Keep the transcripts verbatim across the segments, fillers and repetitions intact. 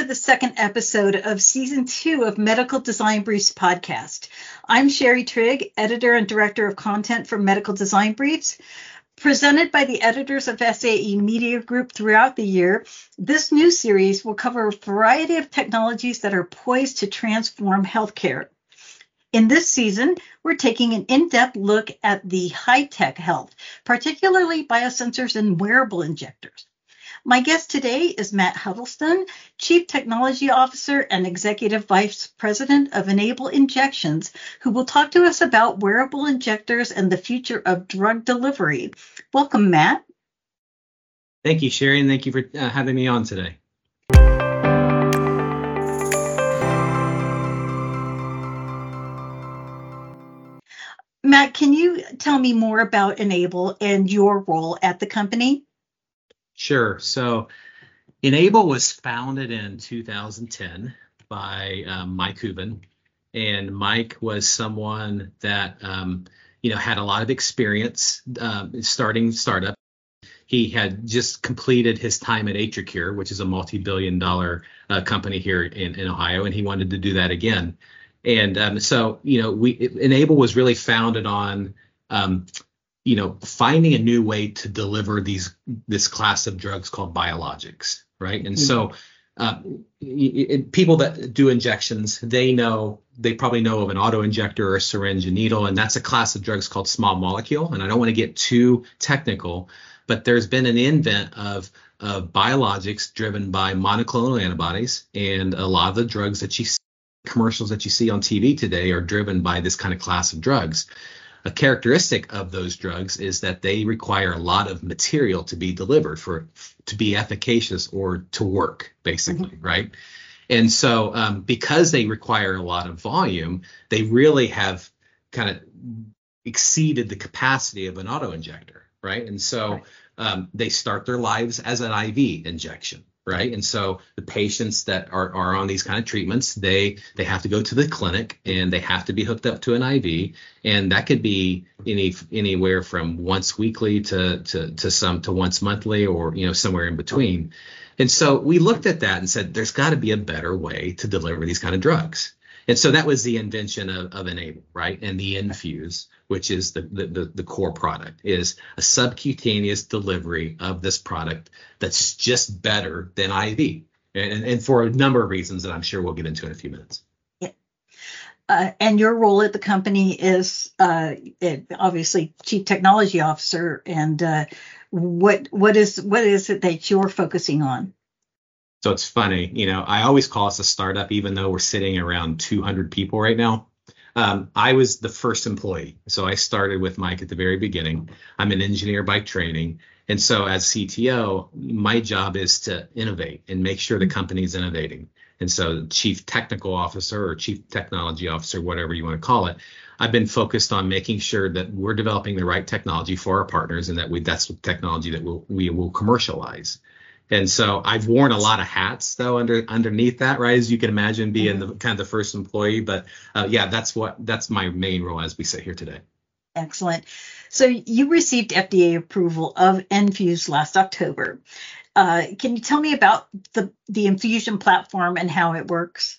the second episode of season two of Medical Design Briefs podcast. I'm Sherry Trigg, editor and director of content for Medical Design Briefs. Presented by the editors of S A E Media Group throughout the year, this new series will cover a variety of technologies that are poised to transform healthcare. In this season, we're taking an in-depth look at the high-tech health, particularly biosensors and wearable injectors. My guest today is Matt Huddleston, Chief Technology Officer and Executive Vice President of Enable Injections, who will talk to us about wearable injectors and the future of drug delivery. Welcome, Matt. Thank you, Sherry, and thank you for uh, having me on today. Matt, can you tell me more about Enable and your role at the company? Sure. So Enable was founded in two thousand ten by um, Mike Hooven, and Mike was someone that um, you know had a lot of experience um, starting startup. He had just completed his time at AtriCure, which is a multi-billion dollar uh, company here in, in Ohio, and he wanted to do that again. And um, so you know, we Enable was really founded on um, you know, finding a new way to deliver these this class of drugs called biologics, right? And mm-hmm. so uh, it, it, people that do injections, they know, they probably know of an auto injector or a syringe and needle, and that's a class of drugs called small molecule. And I don't want to get too technical, but there's been an invent of, of biologics driven by monoclonal antibodies, and a lot of the drugs that you see, commercials that you see on T V today are driven by this kind of class of drugs. A characteristic of those drugs is that they require a lot of material to be delivered for to be efficacious or to work, basically, mm-hmm. right? And so um, because they require a lot of volume, they really have kind of exceeded the capacity of an auto injector, right? And so right. Um, they start their lives as an I V injection. Right. And so the patients that are, are on these kind of treatments, they they have to go to the clinic and they have to be hooked up to an I V. And that could be any anywhere from once weekly to to to some to once monthly, or, you know, somewhere in between. And so we looked at that and said, there's got to be a better way to deliver these kind of drugs. And so that was the invention of, of Enable, right? And the Infuse, which is the, the, the, the core product, is a subcutaneous delivery of this product that's just better than I V. And, and for a number of reasons that I'm sure we'll get into in a few minutes. Yeah. Uh, and your role at the company is uh, it, obviously Chief Technology Officer. And uh, what what is what is it that you're focusing on? So it's funny, you know, I always call us a startup, even though we're sitting around two hundred people right now. Um, I was the first employee. So I started with Mike at the very beginning. I'm an engineer by training. And so as C T O, my job is to innovate and make sure the company's innovating. And so Chief Technical Officer or Chief Technology Officer, whatever you want to call it, I've been focused on making sure that we're developing the right technology for our partners, and that we that's the technology that we'll, we will commercialize. And so I've worn a lot of hats, though, under underneath that, right, as you can imagine, being the kind of the first employee. But uh, yeah, that's what that's my main role as we sit here today. Excellent. So you received F D A approval of Infuse last October. Uh, can you tell me about the, the infusion platform and how it works?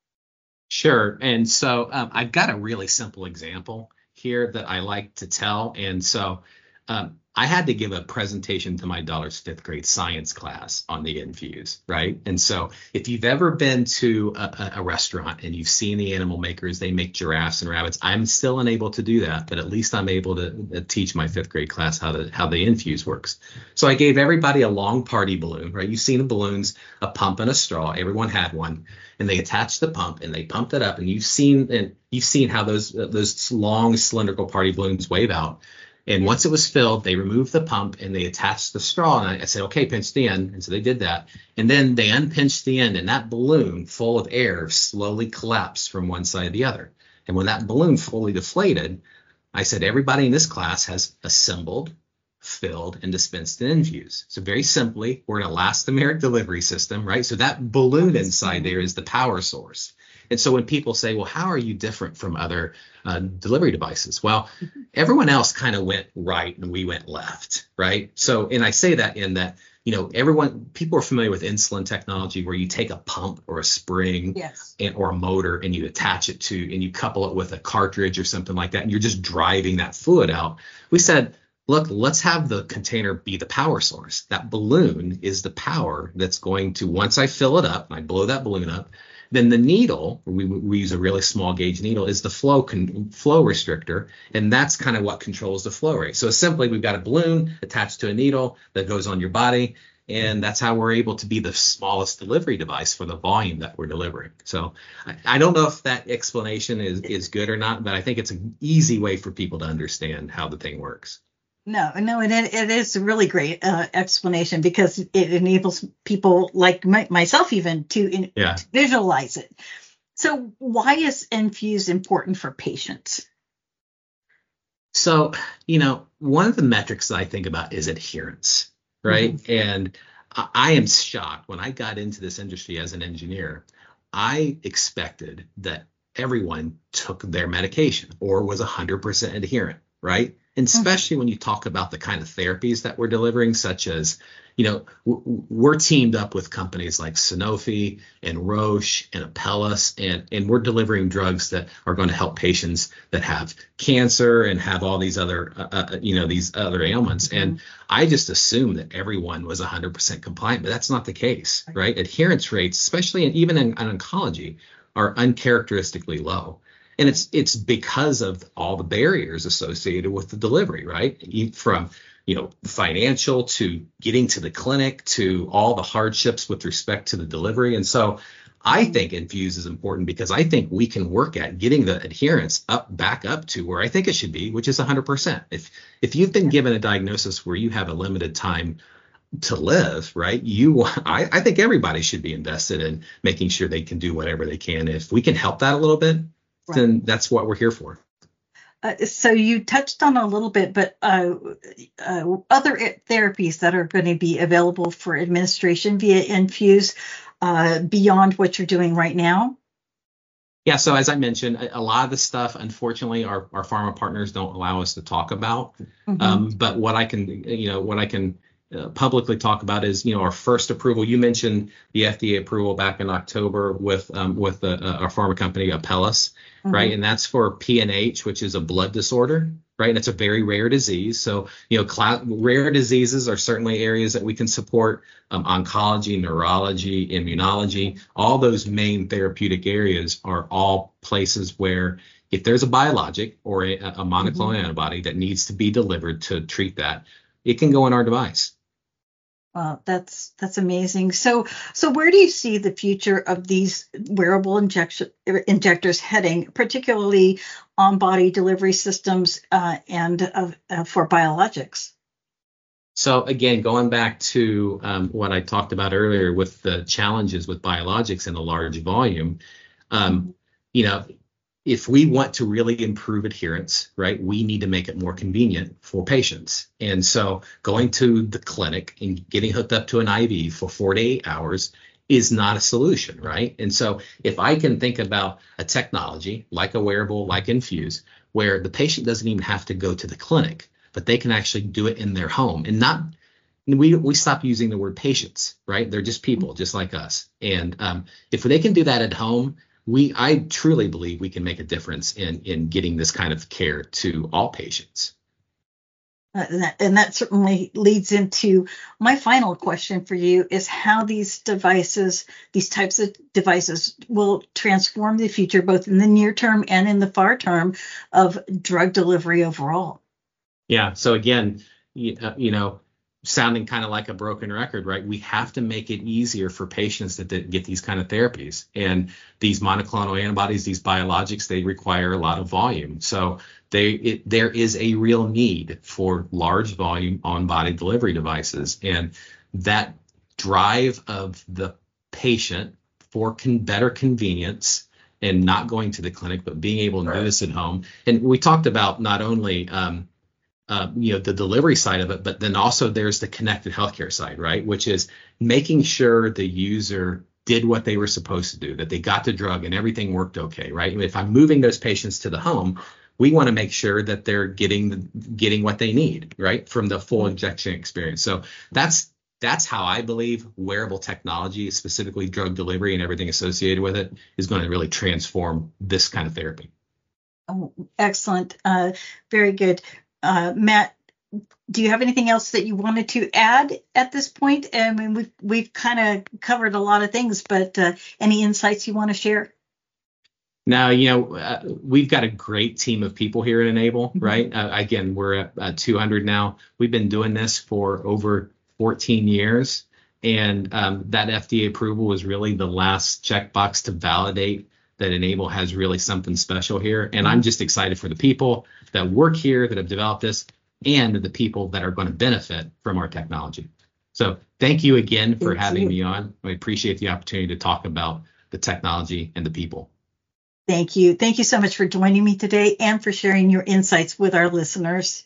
Sure. And so um, I've got a really simple example here that I like to tell. And so um, I had to give a presentation to my daughter's fifth grade science class on the Infuse, right? And so if you've ever been to a, a restaurant and you've seen the animal makers, they make giraffes and rabbits. I'm still unable to do that, but at least I'm able to teach my fifth grade class how the how the Infuse works. So I gave everybody a long party balloon, right? You've seen the balloons, a pump and a straw. Everyone had one, and they attached the pump and they pumped it up. And you've seen and you've seen how those uh, those long cylindrical party balloons wave out. And once it was filled, they removed the pump and they attached the straw. And I said, okay, pinch the end. And so they did that. And then they unpinched the end, and that balloon full of air slowly collapsed from one side to the other. And when that balloon fully deflated, I said, everybody in this class has assembled, filled, and dispensed an Infuse. So very simply, we're an elastomeric delivery system, right? So that balloon inside there is the power source. And so when people say, well, how are you different from other uh, delivery devices? Well, everyone else kind of went right and we went left, right? So, and I say that in that you know, everyone, people are familiar with insulin technology where you take a pump or a spring Yes. and, or a motor and you attach it to, and you couple it with a cartridge or something like that, and you're just driving that fluid out. We said, look, let's have the container be the power source. That balloon is the power that's going to, once I fill it up, and I blow that balloon up, then the needle, we, we use a really small gauge needle, is the flow con, flow restrictor, and that's kind of what controls the flow rate. So simply, we've got a balloon attached to a needle that goes on your body, and that's how we're able to be the smallest delivery device for the volume that we're delivering. So I, I don't know if that explanation is, is good or not, but I think it's an easy way for people to understand how the thing works. No, no, and it, it is a really great uh, explanation because it enables people like my, myself even to, in, Yeah. to visualize it. So why is Enfuse important for patients? So, you know, one of the metrics that I think about is adherence, right? Mm-hmm. And I, I am shocked when I got into this industry as an engineer, I expected that everyone took their medication or was one hundred percent adherent, right? And especially when you talk about the kind of therapies that we're delivering, such as, you know, we're teamed up with companies like Sanofi and Roche and Apellis, and, and we're delivering drugs that are going to help patients that have cancer and have all these other, uh, uh, you know, these other ailments. Mm-hmm. And I just assumed that everyone was one hundred percent compliant, but that's not the case, right? Adherence rates, especially in, even in, in oncology, are uncharacteristically low. And it's it's because of all the barriers associated with the delivery, right? From, you know, financial to getting to the clinic to all the hardships with respect to the delivery. And so I think Enfuse is important because I think we can work at getting the adherence up back up to where I think it should be, which is one hundred percent. If if you've been given a diagnosis where you have a limited time to live, right? You, I, I think everybody should be invested in making sure they can do whatever they can. If we can help that a little bit, right, then that's what we're here for. Uh, so you touched on a little bit, but uh, uh, other therapies that are going to be available for administration via Enfuse uh, beyond what you're doing right now? Yeah, so as I mentioned, a, a lot of the stuff, unfortunately, our, our pharma partners don't allow us to talk about. Mm-hmm. Um, but what I can, you know, what I can uh, publicly talk about is, you know, our first approval. You mentioned the F D A approval back in October with um, with the, uh, our pharma company Apellis. Mm-hmm. Right. And that's for P N H, which is a blood disorder. Right. And it's a very rare disease. So, you know, cl- rare diseases are certainly areas that we can support. Um, oncology, neurology, immunology, all those main therapeutic areas are all places where if there's a biologic or a, a monoclonal mm-hmm. antibody that needs to be delivered to treat that, it can go in our device. Wow, that's that's amazing. So, so where do you see the future of these wearable injection injectors heading, particularly on-body delivery systems uh, and uh, uh, for biologics? So again, going back to um, what I talked about earlier with the challenges with biologics in a large volume, um, mm-hmm. you know, if we want to really improve adherence, right, we need to make it more convenient for patients. And so going to the clinic and getting hooked up to an I V for four to eight hours is not a solution, right? And so if I can think about a technology like a wearable, like Enfuse, where the patient doesn't even have to go to the clinic, but they can actually do it in their home and not, we we stop using the word patients, right? They're just people, just like us. And um, if they can do that at home, We, I truly believe we can make a difference in, in getting this kind of care to all patients. Uh, and, that, and that certainly leads into my final question for you is how these devices, these types of devices will transform the future, both in the near term and in the far term of drug delivery overall. Yeah. So again, you, uh, you know, sounding kind of like a broken record, right? We have to make it easier for patients that, that get these kind of therapies. And these monoclonal antibodies, these biologics, they require a lot of volume. So they it, there is a real need for large volume on-body delivery devices. And that drive of the patient for con- better convenience and not going to the clinic, but being able to right. do this at home. And we talked about not only um, Uh, you know, the delivery side of it, but then also there's the connected healthcare side, right? Which is making sure the user did what they were supposed to do, that they got the drug and everything worked okay, right? If I'm moving those patients to the home, we want to make sure that they're getting the, getting what they need, right, from the full injection experience. So that's that's how I believe wearable technology, specifically drug delivery and everything associated with it, is going to really transform this kind of therapy. Oh, excellent. Uh, very good. Uh, Matt, do you have anything else that you wanted to add at this point? I mean, we've, we've kind of covered a lot of things, but uh, any insights you want to share? Now, you know, uh, we've got a great team of people here at Enable, Mm-hmm. right? Uh, again, we're at uh, two hundred now. We've been doing this for over fourteen years. And um, that F D A approval was really the last checkbox to validate that Enable has really something special here. And mm-hmm. I'm just excited for the people that work here, that have developed this, and the people that are going to benefit from our technology. So thank you again for thank having you. me on. I appreciate the opportunity to talk about the technology and the people. Thank you. Thank you so much for joining me today and for sharing your insights with our listeners.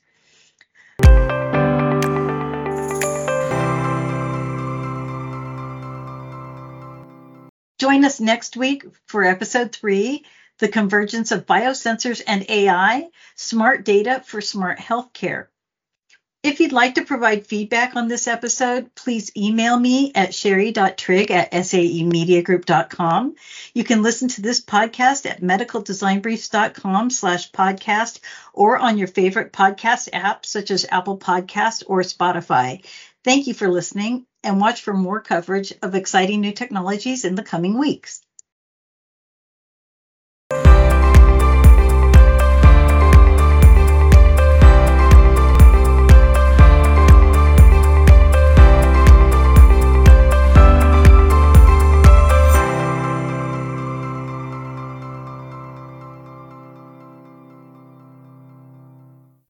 Join us next week for episode three, The Convergence of Biosensors and A I, Smart Data for Smart Healthcare. If you'd like to provide feedback on this episode, please email me at sherry dot trigg at saemediagroup dot com. You can listen to this podcast at medical design briefs dot com slash podcast or on your favorite podcast app such as Apple Podcast or Spotify. Thank you for listening, and watch for more coverage of exciting new technologies in the coming weeks.